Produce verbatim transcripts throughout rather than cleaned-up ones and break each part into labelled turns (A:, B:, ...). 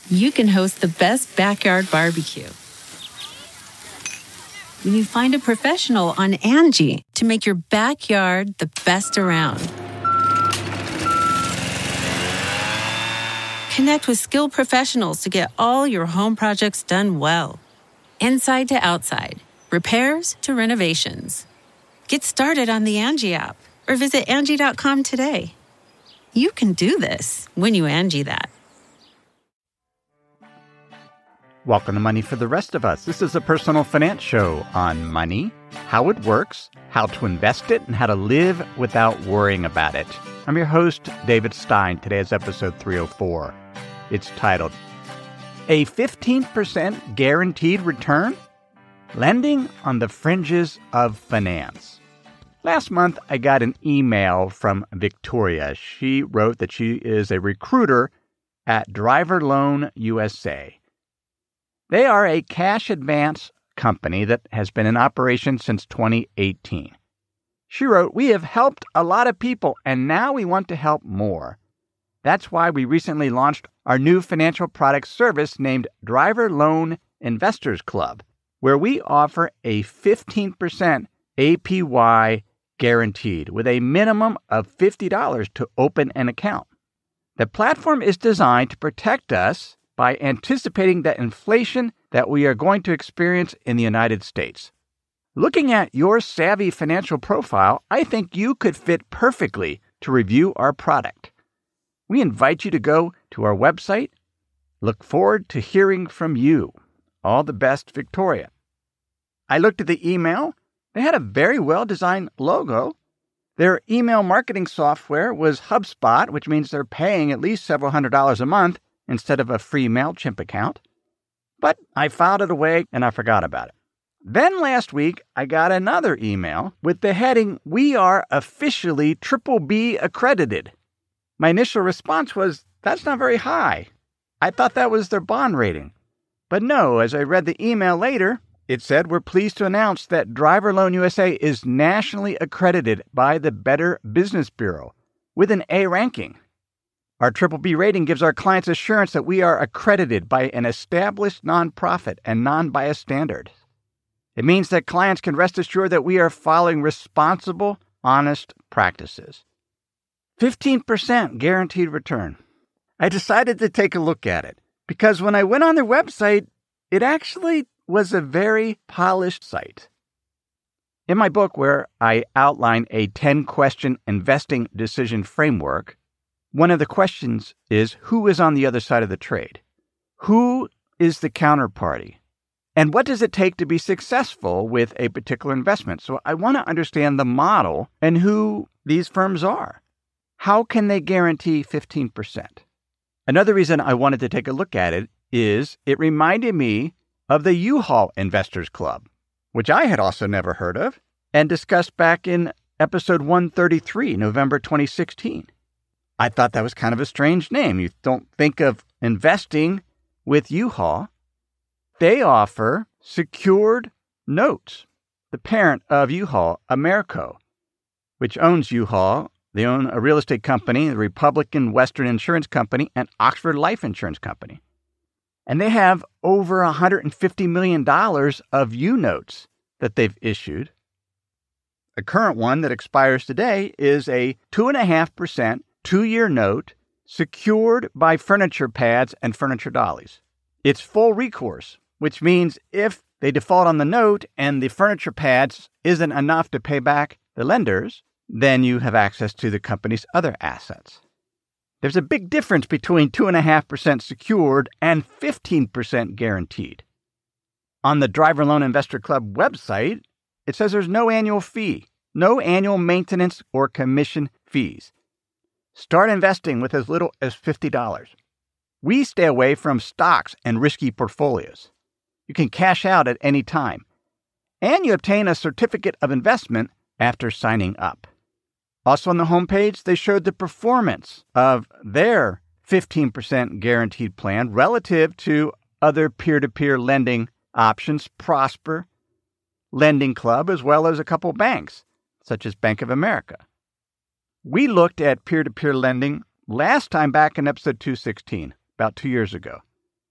A: you can host the best backyard barbecue. When you find a professional on Angie to make your backyard the best around. Connect with skilled professionals to get all your home projects done well. Inside to outside, repairs to renovations. Get started on the Angie app or visit Angie dot com today. You can do this when you Angie that.
B: Welcome to Money for the Rest of Us. This is a personal finance show on money, how it works, how to invest it, and how to live without worrying about it. I'm your host, David Stein. Today is episode three oh four. It's titled, A fifteen percent Guaranteed Return? Lending on the Fringes of Finance. Last month, I got an email from Victoria. She wrote that she is a recruiter at Driver Loan U S A. They are a cash advance company that has been in operation since twenty eighteen. She wrote, "We have helped a lot of people, and now we want to help more. That's why we recently launched our new financial product service named Driver Loan Investors Club, where we offer a fifteen percent A P Y guaranteed with a minimum of fifty dollars to open an account. The platform is designed to protect us by anticipating the inflation that we are going to experience in the United States. Looking at your savvy financial profile, I think you could fit perfectly to review our product. We invite you to go to our website. Look forward to hearing from you. All the best, Victoria." I looked at the email. They had a very well-designed logo. Their email marketing software was HubSpot, which means they're paying at least several hundred dollars a month instead of a free MailChimp account. But I filed it away and I forgot about it. Then last week, I got another email with the heading, "We are officially triple B accredited." My initial response was, that's not very high. I thought that was their bond rating. But no, as I read the email later, it said, "We're pleased to announce that Driver Loan U S A is nationally accredited by the Better Business Bureau with an A ranking. Our triple B rating gives our clients assurance that we are accredited by an established nonprofit and non-biased standard. It means that clients can rest assured that we are following responsible, honest practices. fifteen percent guaranteed return." I decided to take a look at it because when I went on their website, it actually was a very polished site. In my book, where I outline a ten-question investing decision framework, one of the questions is, who is on the other side of the trade? Who is the counterparty? And what does it take to be successful with a particular investment? So I want to understand the model and who these firms are. How can they guarantee fifteen percent? Another reason I wanted to take a look at it is it reminded me of the U-Haul Investors Club, which I had also never heard of and discussed back in episode one thirty-three, November twenty sixteen. I thought that was kind of a strange name. You don't think of investing with U-Haul. They offer secured notes. The parent of U-Haul, Americo, which owns U-Haul, they own a real estate company, the Republican Western Insurance Company, and Oxford Life Insurance Company. And they have over one hundred fifty million dollars of U-notes that they've issued. A current one that expires today is a two point five percent two-year note secured by furniture pads and furniture dollies. It's full recourse, which means if they default on the note and the furniture pads isn't enough to pay back the lenders, then you have access to the company's other assets. There's a big difference between two point five percent secured and fifteen percent guaranteed. On the Driver Loan Investor Club website, it says there's no annual fee, no annual maintenance or commission fees. Start investing with as little as fifty dollars. We stay away from stocks and risky portfolios. You can cash out at any time. And you obtain a certificate of investment after signing up. Also on the homepage, they showed the performance of their fifteen percent guaranteed plan relative to other peer-to-peer lending options, Prosper, Lending Club, as well as a couple banks, such as Bank of America. We looked at peer-to-peer lending last time back in episode two sixteen, about two years ago.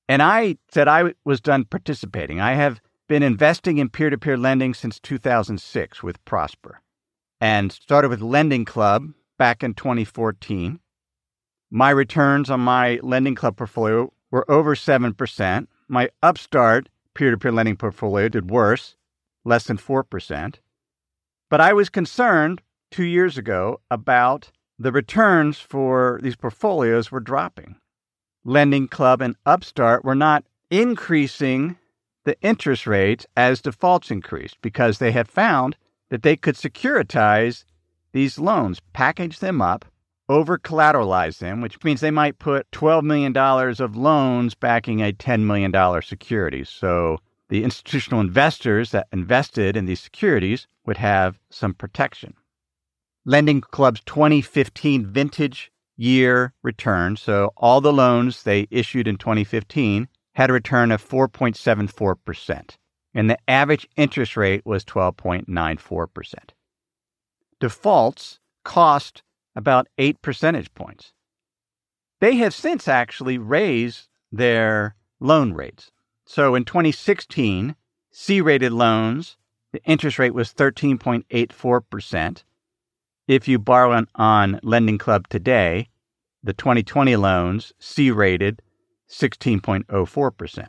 B: And I said I was done participating. I have been investing in peer-to-peer lending since two thousand six with Prosper and started with Lending Club back in twenty fourteen. My returns on my Lending Club portfolio were over seven percent. My Upstart peer-to-peer lending portfolio did worse, less than four percent. But I was concerned two years ago about the returns for these portfolios were dropping. Lending Club and Upstart were not increasing the interest rates as defaults increased because they had found that they could securitize these loans, package them up, over-collateralize them, which means they might put twelve million dollars of loans backing a ten million dollars security. So the institutional investors that invested in these securities would have some protection. Lending Club's twenty fifteen vintage year return, so all the loans they issued in twenty fifteen, had a return of four point seven four percent, and the average interest rate was twelve point nine four percent. Defaults cost about eight percentage points. They have since actually raised their loan rates. So in twenty sixteen, C-rated loans, the interest rate was thirteen point eight four percent. If you borrow on, on Lending Club today, the twenty twenty loans, C-rated, sixteen point zero four percent.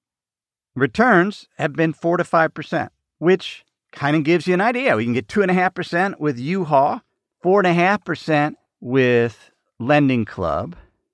B: Returns have been four to five percent, which kind of gives you an idea. We can get two point five percent with U-Haul, four point five percent with Lending Club.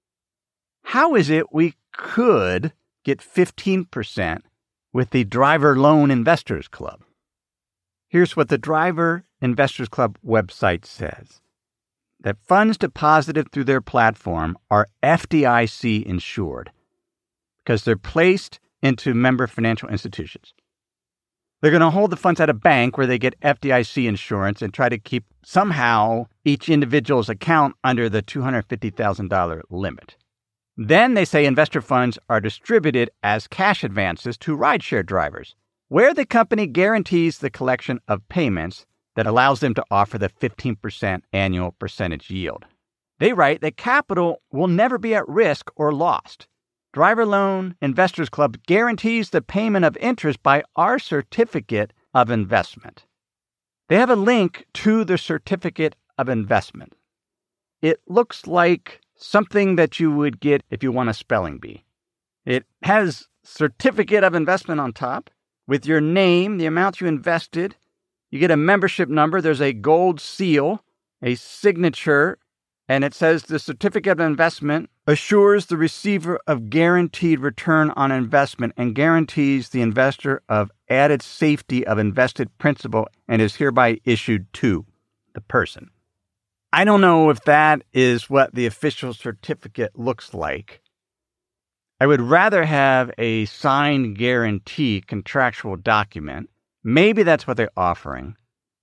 B: How is it we could get fifteen percent with the Driver Loan Investors Club? Here's what the Driver Investors Club website says. That funds deposited through their platform are F D I C insured because they're placed into member financial institutions. They're going to hold the funds at a bank where they get F D I C insurance and try to keep somehow each individual's account under the two hundred fifty thousand dollars limit. Then they say investor funds are distributed as cash advances to rideshare drivers, where the company guarantees the collection of payments that allows them to offer the fifteen percent annual percentage yield. They write that capital will never be at risk or lost. Driver Loan Investors Club guarantees the payment of interest by our certificate of investment. They have a link to the certificate of investment. It looks like something that you would get if you want a spelling bee. It has certificate of investment on top with your name, the amount you invested. You get a membership number. There's a gold seal, a signature, and it says the certificate of investment assures the receiver of guaranteed return on investment and guarantees the investor of added safety of invested principal and is hereby issued to the person. I don't know if that is what the official certificate looks like. I would rather have a signed guarantee contractual document. Maybe that's what they're offering.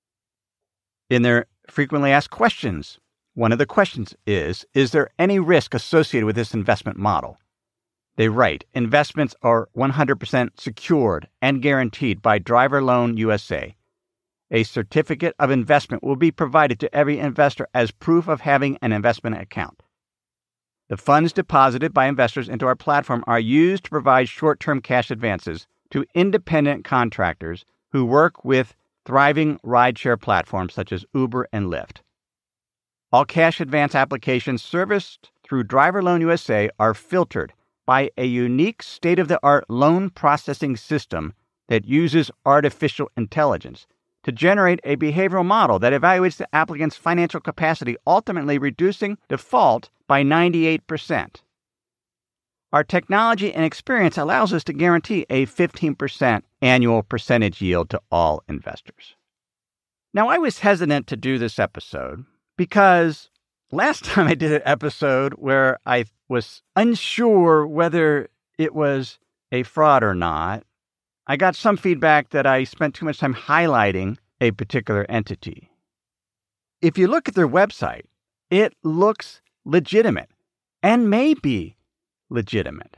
B: In their frequently asked questions, one of the questions is, is there any risk associated with this investment model? They write, investments are one hundred percent secured and guaranteed by Driver Loan U S A. A certificate of investment will be provided to every investor as proof of having an investment account. The funds deposited by investors into our platform are used to provide short-term cash advances to independent contractors who work with thriving rideshare platforms such as Uber and Lyft. All cash advance applications serviced through Driver Loan U S A are filtered by a unique state-of-the-art loan processing system that uses artificial intelligence to generate a behavioral model that evaluates the applicant's financial capacity, ultimately reducing default by ninety-eight percent. Our technology and experience allows us to guarantee a fifteen percent annual percentage yield to all investors. Now, I was hesitant to do this episode because last time I did an episode where I was unsure whether it was a fraud or not, I got some feedback that I spent too much time highlighting a particular entity. If you look at their website, it looks legitimate and may be legitimate.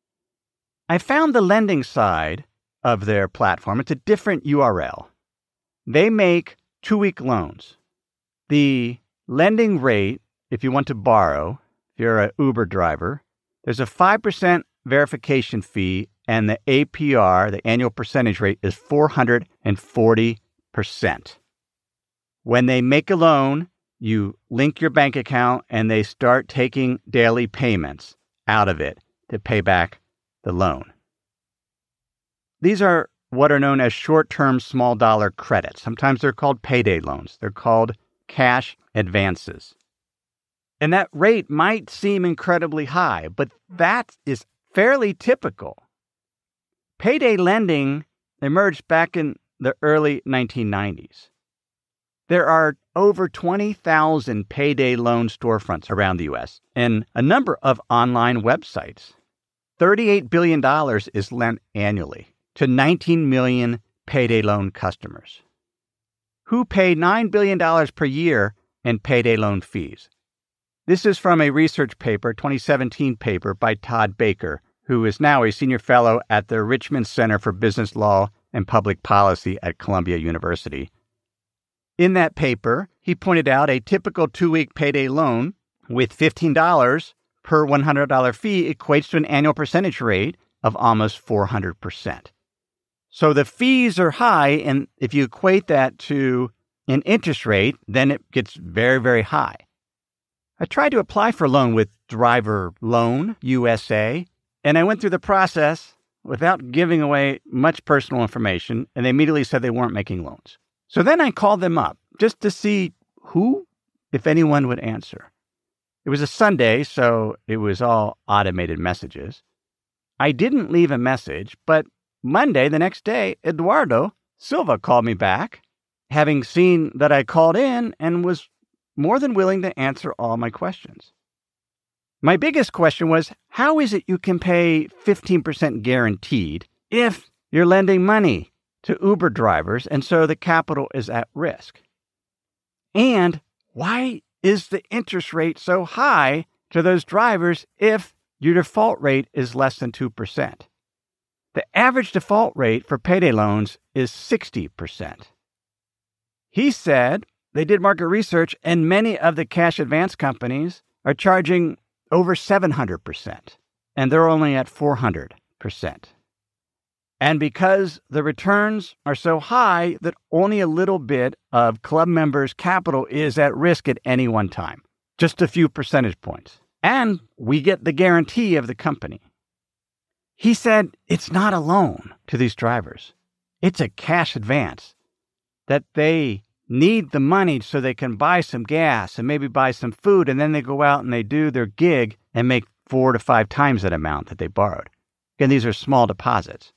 B: I found the lending side of their platform. It's a different U R L. They make two-week loans. The lending rate, if you want to borrow, if you're an Uber driver, there's a five percent verification fee, and the A P R, the annual percentage rate, is four hundred forty percent. When they make a loan, you link your bank account and they start taking daily payments out of it to pay back the loan. These are what are known as short-term small dollar credits. Sometimes they're called payday loans. They're called cash advances. And that rate might seem incredibly high, but that is fairly typical. Payday lending emerged back in the early nineteen nineties. There are over twenty thousand payday loan storefronts around the U S and a number of online websites. thirty-eight billion dollars is lent annually to nineteen million payday loan customers, who pay nine billion dollars per year in payday loan fees. This is from a research paper, twenty seventeen paper by Todd Baker, who is now a senior fellow at the Richmond Center for Business Law and Public Policy at Columbia University. In that paper, he pointed out a typical two-week payday loan with fifteen dollars per one hundred dollars fee equates to an annual percentage rate of almost four hundred percent. So the fees are high, and if you equate that to an interest rate, then it gets very, very high. I tried to apply for a loan with Driver Loan U S A, and I went through the process without giving away much personal information, and they immediately said they weren't making loans. So then I called them up just to see who, if anyone, would answer. It was a Sunday, so it was all automated messages. I didn't leave a message, but Monday, the next day, Eduardo Silva called me back, having seen that I called in and was more than willing to answer all my questions. My biggest question was, how is it you can pay fifteen percent guaranteed if you're lending money to Uber drivers and so the capital is at risk? And why is the interest rate so high to those drivers if your default rate is less than two percent? The average default rate for payday loans is sixty percent. He said they did market research, and many of the cash advance companies are charging over seven hundred percent, and they're only at four hundred percent. And because the returns are so high that only a little bit of club members' capital is at risk at any one time, just a few percentage points. And we get the guarantee of the company. He said it's not a loan to these drivers. It's a cash advance that they need the money so they can buy some gas and maybe buy some food, and then they go out and they do their gig and make four to five times that amount that they borrowed. Again, these are small deposits.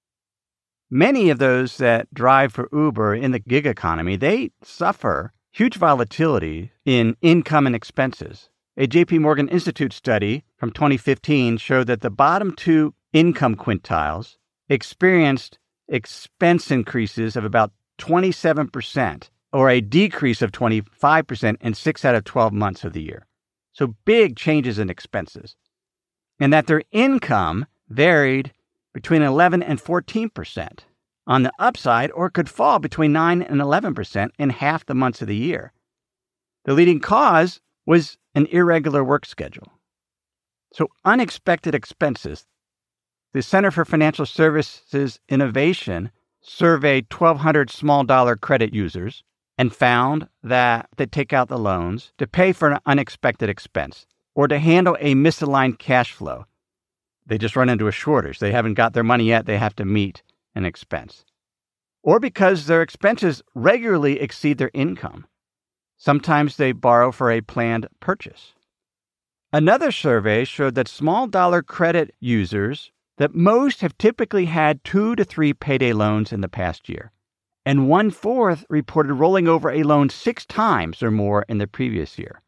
B: Many of those that drive for Uber in the gig economy, they suffer huge volatility in income and expenses. A J P Morgan Institute study from twenty fifteen showed that the bottom two income quintiles experienced expense increases of about twenty-seven percent, or a decrease of twenty-five percent in six out of twelve months of the year. So big changes in expenses. And that their income varied between eleven and fourteen percent on the upside, or could fall between nine and eleven percent in half the months of the year. The leading cause was an irregular work schedule. So unexpected expenses. The Center for Financial Services Innovation surveyed twelve hundred small dollar credit users and found that they take out the loans to pay for an unexpected expense or to handle a misaligned cash flow. They just run into a shortage. They haven't got their money yet. They have to meet an expense. Or because their expenses regularly exceed their income. Sometimes they borrow for a planned purchase. Another survey showed that small dollar credit users, that most have typically had two to three payday loans in the past year. And one-fourth reported rolling over a loan six times or more in the previous year.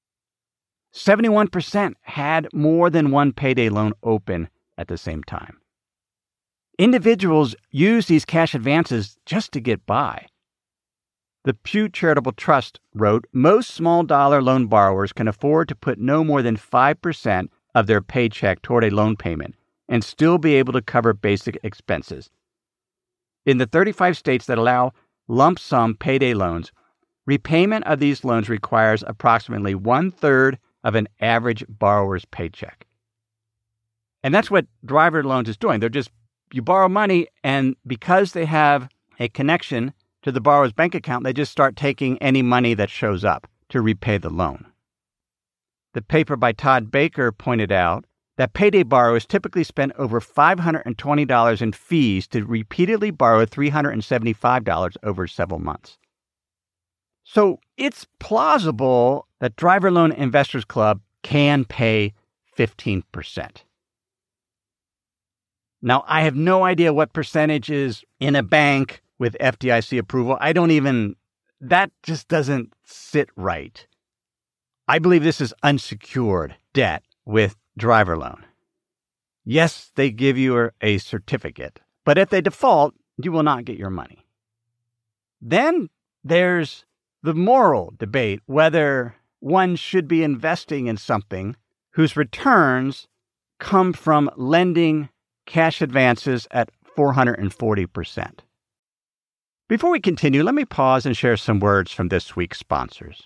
B: seventy-one percent had more than one payday loan open at the same time. Individuals use these cash advances just to get by. The Pew Charitable Trust wrote, most small dollar loan borrowers can afford to put no more than five percent of their paycheck toward a loan payment and still be able to cover basic expenses. In the thirty-five states that allow lump sum payday loans, repayment of these loans requires approximately one-third of an average borrower's paycheck. And that's what driver loans is doing. They're just, you borrow money, and because they have a connection to the borrower's bank account, they just start taking any money that shows up to repay the loan. The paper by Todd Baker pointed out that payday borrowers typically spend over five hundred twenty dollars in fees to repeatedly borrow three hundred seventy-five dollars over several months. So it's plausible that Driver Loan Investors Club can pay fifteen percent. Now, I have no idea what percentage is in a bank with F D I C approval. I don't even, that just doesn't sit right. I believe this is unsecured debt with driver loan. Yes, they give you a certificate, but if they default, you will not get your money. Then there's the moral debate whether one should be investing in something whose returns come from lending cash advances at four hundred forty percent. Before we continue, let me pause and share some words from this week's sponsors.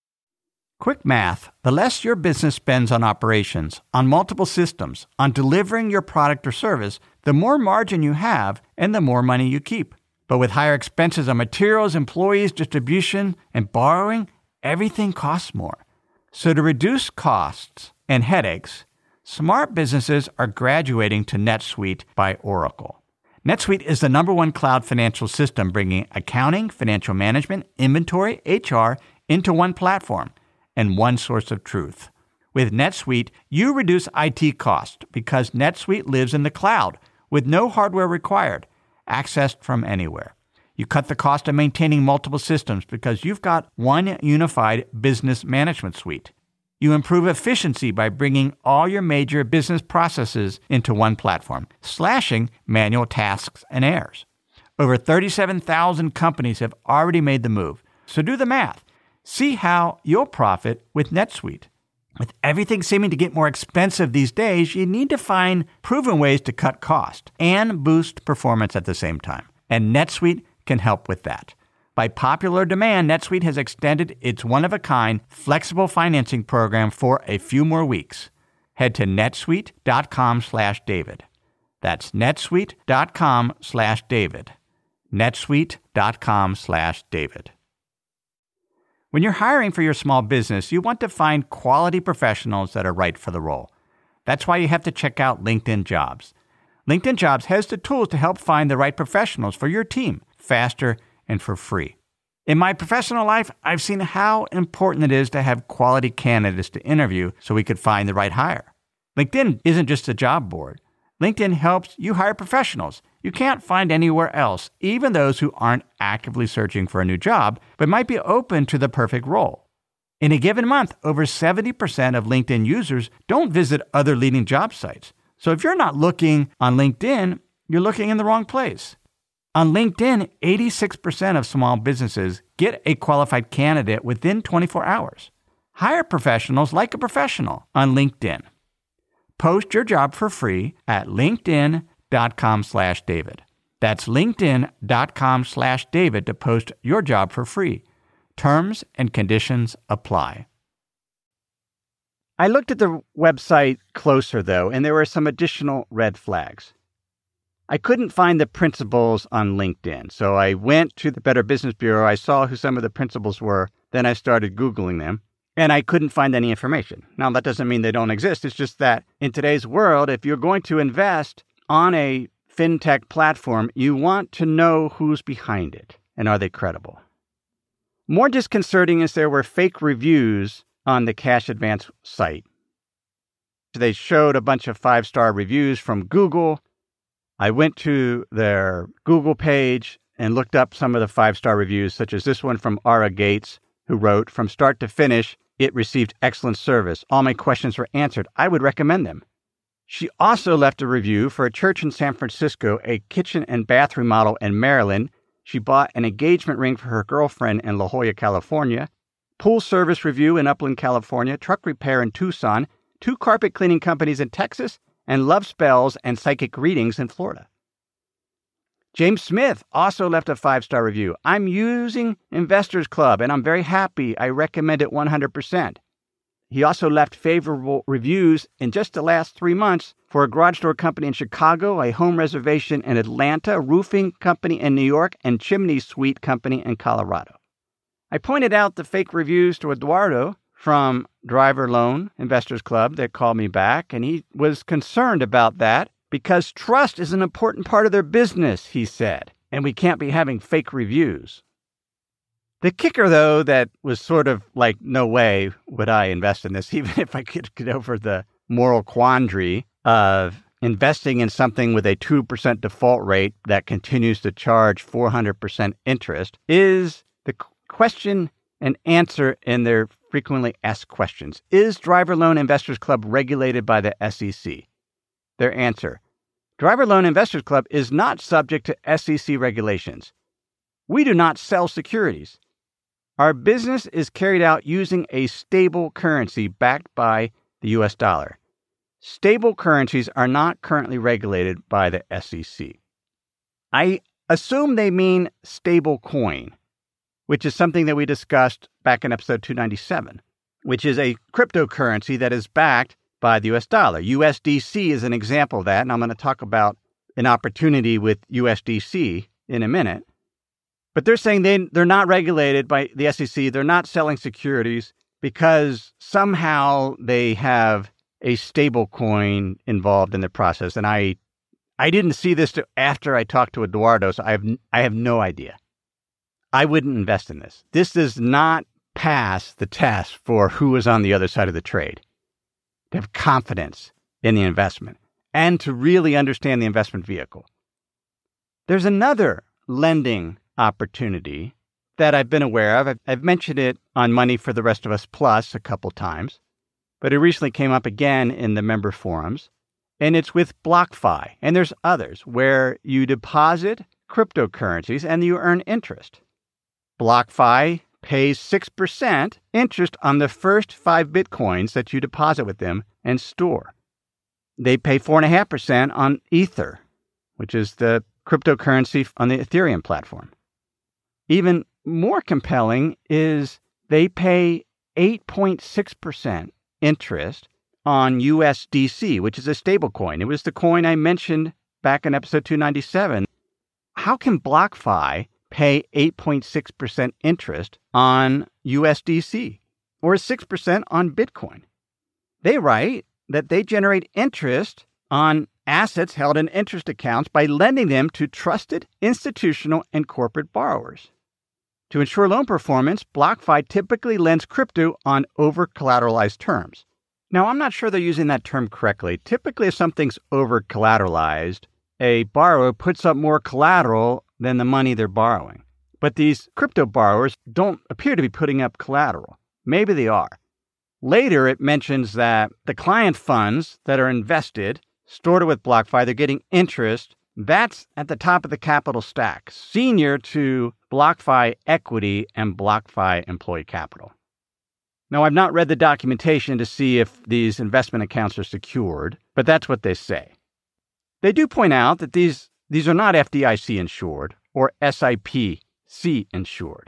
B: Quick math: the less your business spends on operations, on multiple systems, on delivering your product or service, the more margin you have and the more money you keep. But with higher expenses on materials, employees, distribution, and borrowing, everything costs more. So to reduce costs and headaches, smart businesses are graduating to NetSuite by Oracle. NetSuite is the number one cloud financial system, bringing accounting, financial management, inventory, H R into one platform and one source of truth. With NetSuite, you reduce I T costs because NetSuite lives in the cloud with no hardware required, accessed from anywhere. You cut the cost of maintaining multiple systems because you've got one unified business management suite. You improve efficiency by bringing all your major business processes into one platform, slashing manual tasks and errors. Over thirty-seven thousand companies have already made the move. So do the math. See how you'll profit with NetSuite. With everything seeming to get more expensive these days, you need to find proven ways to cut cost and boost performance at the same time. And NetSuite can help with that. By popular demand, NetSuite has extended its one-of-a-kind flexible financing program for a few more weeks. Head to netsuite.com slash David. That's netsuite.com slash David. netsuite.com slash David. When you're hiring for your small business, you want to find quality professionals that are right for the role. That's why you have to check out LinkedIn Jobs. LinkedIn Jobs has the tools to help find the right professionals for your team faster and for free. In my professional life, I've seen how important it is to have quality candidates to interview so we could find the right hire. LinkedIn isn't just a job board. LinkedIn helps you hire professionals you can't find anywhere else, even those who aren't actively searching for a new job, but might be open to the perfect role. In a given month, over seventy percent of LinkedIn users don't visit other leading job sites. So if you're not looking on LinkedIn, you're looking in the wrong place. On LinkedIn, eighty-six percent of small businesses get a qualified candidate within twenty-four hours. Hire professionals like a professional on LinkedIn. Post your job for free at linkedin.com slash David. That's linkedin.com slash David to post your job for free. Terms and conditions apply. I looked at the website closer, though, and there were some additional red flags. I couldn't find the principals on LinkedIn, so I went to the Better Business Bureau. I saw who some of the principals were. Then I started Googling them, and I couldn't find any information. Now, that doesn't mean they don't exist. It's just that in today's world, if you're going to invest on a fintech platform, you want to know who's behind it, and are they credible? More disconcerting is there were fake reviews on the cash advance site. They showed a bunch of five-star reviews from Google. I went to their Google page and looked up some of the five-star reviews, such as this one from Ara Gates, who wrote, "From start to finish, it received excellent service. All my questions were answered. I would recommend them." She also left a review for a church in San Francisco, a kitchen and bath remodel in Maryland. She bought an engagement ring for her girlfriend in La Jolla, California, pool service review in Upland, California, truck repair in Tucson, two carpet cleaning companies in Texas, and love spells and psychic readings in Florida. James Smith also left a five-star review. "I'm using Investors Club, and I'm very happy. I recommend it one hundred percent. He also left favorable reviews in just the last three months for a garage door company in Chicago, a home reservation in Atlanta, a roofing company in New York, and chimney suite company in Colorado. I pointed out the fake reviews to Eduardo from Driver Loan Investors Club that called me back, and he was concerned about that because trust is an important part of their business, he said, and we can't be having fake reviews. The kicker, though, that was sort of like, no way would I invest in this, even if I could get over the moral quandary of investing in something with a two percent default rate that continues to charge four hundred percent interest, is the question and answer in their frequently asked questions. Is Driver Loan Investors Club regulated by the S E C? Their answer: Driver Loan Investors Club is not subject to S E C regulations. We do not sell securities. Our business is carried out using a stable currency backed by the U S dollar. Stable currencies are not currently regulated by the S E C. I assume they mean stable coin, which is something that we discussed back in episode two ninety-seven, which is a cryptocurrency that is backed by the U S dollar. U S D C is an example of that, and I'm going to talk about an opportunity with U S D C in a minute. But they're saying they, they're not regulated by the S E C. They're not selling securities because somehow they have a stable coin involved in the process. And I I didn't see this till after I talked to Eduardo, so I have, I have no idea. I wouldn't invest in this. This does not pass the test for who is on the other side of the trade. To have confidence in the investment and to really understand the investment vehicle. There's another lending opportunity that I've been aware of. I've, I've mentioned it on Money for the Rest of Us Plus a couple times, but it recently came up again in the member forums, and it's with BlockFi, and there's others where you deposit cryptocurrencies and you earn interest. BlockFi pays six percent interest on the first five Bitcoins that you deposit with them and store. They pay four point five percent on Ether, which is the cryptocurrency on the Ethereum platform. Even more compelling is they pay eight point six percent interest on U S D C, which is a stable coin. It was the coin I mentioned back in episode two ninety-seven. How can BlockFi pay eight point six percent interest on U S D C or six percent on Bitcoin? They write that they generate interest on assets held in interest accounts by lending them to trusted institutional and corporate borrowers. To ensure loan performance, BlockFi typically lends crypto on over-collateralized terms. Now, I'm not sure they're using that term correctly. Typically, if something's over-collateralized, a borrower puts up more collateral than the money they're borrowing. But these crypto borrowers don't appear to be putting up collateral. Maybe they are. Later, it mentions that the client funds that are invested, stored with BlockFi, they're getting interest. That's at the top of the capital stack, senior to BlockFi equity and BlockFi employee capital. Now, I've not read the documentation to see if these investment accounts are secured, but that's what they say. They do point out that these, these are not F D I C insured or S I P C insured.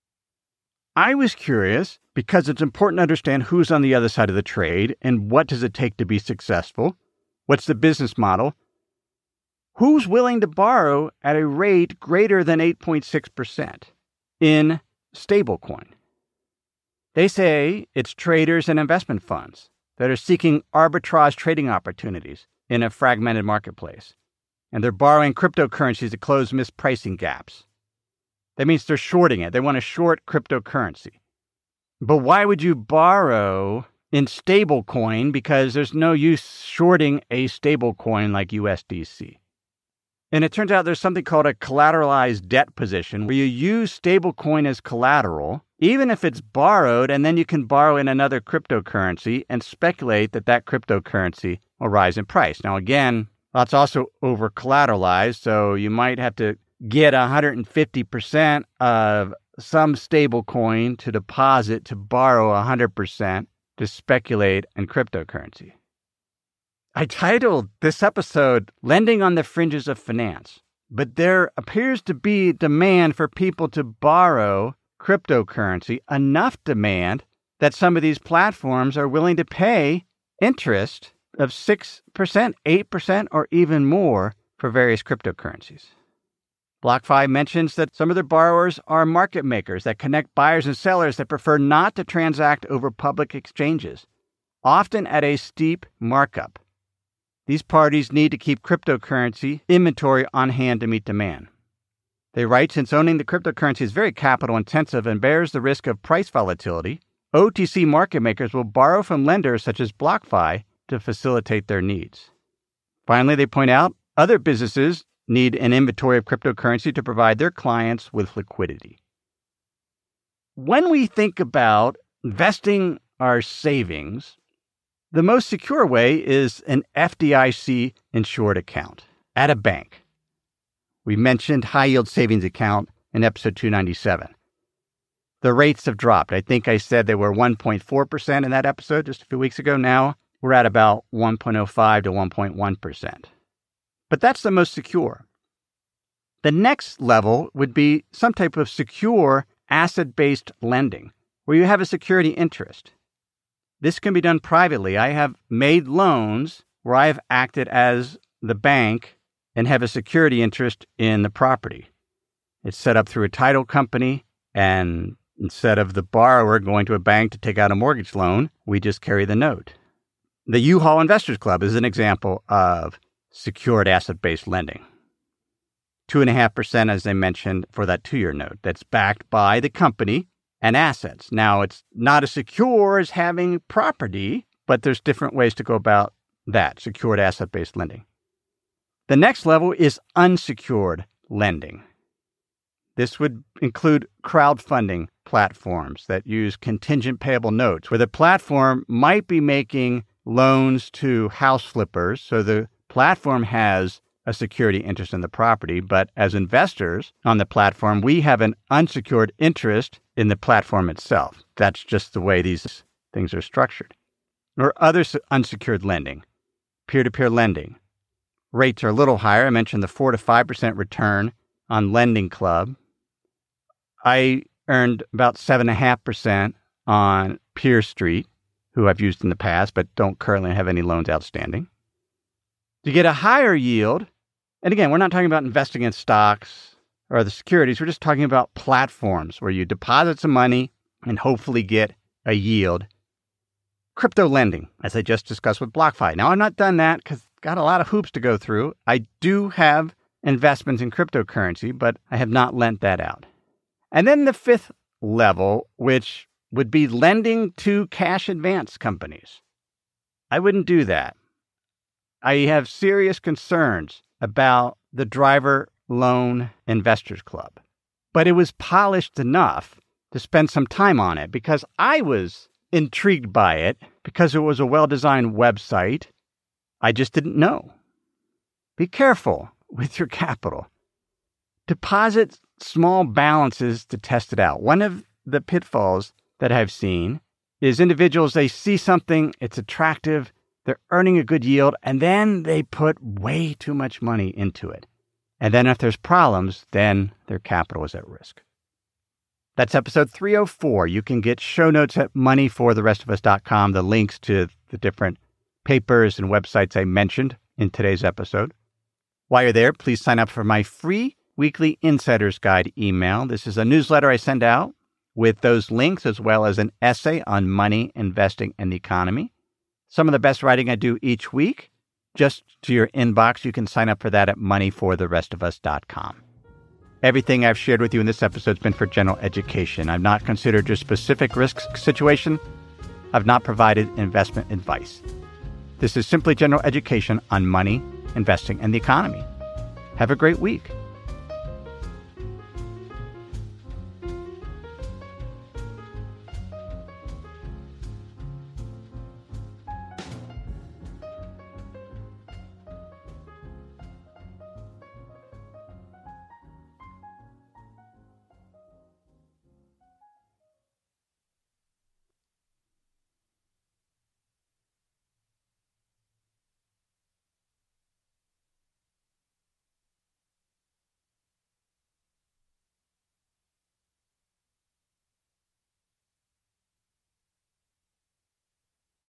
B: I was curious because it's important to understand who's on the other side of the trade and what does it take to be successful. What's the business model? Who's willing to borrow at a rate greater than eight point six percent in stablecoin? They say it's traders and investment funds that are seeking arbitrage trading opportunities in a fragmented marketplace, and they're borrowing cryptocurrencies to close mispricing gaps. That means they're shorting it. They want to short cryptocurrency. But why would you borrow in stablecoin? Because there's no use shorting a stablecoin like U S D C. And it turns out there's something called a collateralized debt position where you use stablecoin as collateral, even if it's borrowed, and then you can borrow in another cryptocurrency and speculate that that cryptocurrency will rise in price. Now, again, that's also over collateralized, so you might have to get one hundred fifty percent of some stablecoin to deposit to borrow one hundred percent to speculate in cryptocurrency. I titled this episode, Lending on the Fringes of Finance, but there appears to be demand for people to borrow cryptocurrency, enough demand that some of these platforms are willing to pay interest of six percent, eight percent, or even more for various cryptocurrencies. BlockFi mentions that some of their borrowers are market makers that connect buyers and sellers that prefer not to transact over public exchanges, often at a steep markup. These parties need to keep cryptocurrency inventory on hand to meet demand. They write, since owning the cryptocurrency is very capital intensive and bears the risk of price volatility, O T C market makers will borrow from lenders such as BlockFi to facilitate their needs. Finally, they point out other businesses need an inventory of cryptocurrency to provide their clients with liquidity. When we think about investing our savings, the most secure way is an F D I C-insured account at a bank. We mentioned high-yield savings account in episode two ninety-seven. The rates have dropped. I think I said they were one point four percent in that episode just a few weeks ago. Now we're at about one point oh five to one point one percent. But that's the most secure. The next level would be some type of secure asset-based lending, where you have a security interest. This can be done privately. I have made loans where I have acted as the bank and have a security interest in the property. It's set up through a title company, and instead of the borrower going to a bank to take out a mortgage loan, we just carry the note. The U-Haul Investors Club is an example of secured asset-based lending. Two and a half percent, as I mentioned, for that two-year note that's backed by the company and assets. Now, it's not as secure as having property, but there's different ways to go about that, secured asset-based lending. The next level is unsecured lending. This would include crowdfunding platforms that use contingent payable notes, where the platform might be making loans to house flippers, so the platform has a security interest in the property, but as investors on the platform, we have an unsecured interest in the platform itself. That's just the way these things are structured. Or other unsecured lending, peer-to-peer lending. Rates are a little higher. I mentioned the four to five percent return on Lending Club. I earned about seven point five percent on Peer Street, who I've used in the past, but don't currently have any loans outstanding. To get a higher yield, and again, we're not talking about investing in stocks or the securities. We're just talking about platforms where you deposit some money and hopefully get a yield. Crypto lending, as I just discussed with BlockFi. Now, I've not done that because I've got a lot of hoops to go through. I do have investments in cryptocurrency, but I have not lent that out. And then the fifth level, which would be lending to cash advance companies. I wouldn't do that. I have serious concerns about the Driver Loan Investors Club, but it was polished enough to spend some time on it because I was intrigued by it because it was a well-designed website. I just didn't know. Be careful with your capital. Deposit small balances to test it out. One of the pitfalls that I've seen is individuals, they see something, it's attractive, they're earning a good yield, and then they put way too much money into it. And then if there's problems, then their capital is at risk. That's episode three oh four. You can get show notes at money for the rest of us dot com, the links to the different papers and websites I mentioned in today's episode. While you're there, please sign up for my free weekly Insider's Guide email. This is a newsletter I send out with those links as well as an essay on money, investing, and the economy. Some of the best writing I do each week, just to your inbox. You can sign up for that at money for the rest of us dot com. Everything I've shared with you in this episode has been for general education. I've not considered your specific risk situation. I've not provided investment advice. This is simply general education on money, investing, and the economy. Have a great week.